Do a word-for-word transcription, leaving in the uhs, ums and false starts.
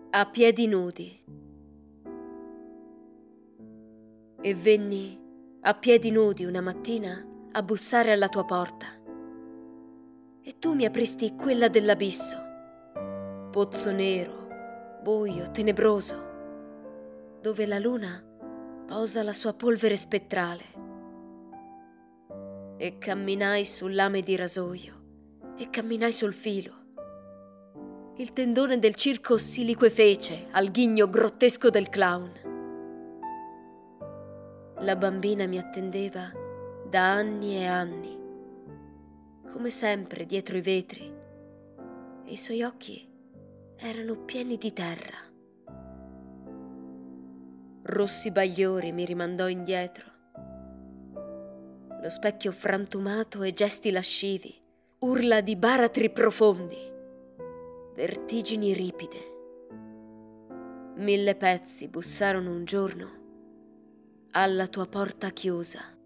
a piedi nudi. E venni a piedi nudi una mattina a bussare alla tua porta. E tu mi apristi quella dell'abisso, pozzo nero, buio, tenebroso, dove la luna posa la sua polvere spettrale. E camminai sul lame di rasoio, e camminai sul filo. Il tendone del circo si liquefece al ghigno grottesco del clown. La bambina mi attendeva da anni e anni, come sempre dietro i vetri, e i suoi occhi erano pieni di terra. Rossi bagliori mi rimandò indietro. Lo specchio frantumato e gesti lascivi, urla di baratri profondi, vertigini ripide. Mille pezzi bussarono un giorno alla tua porta chiusa.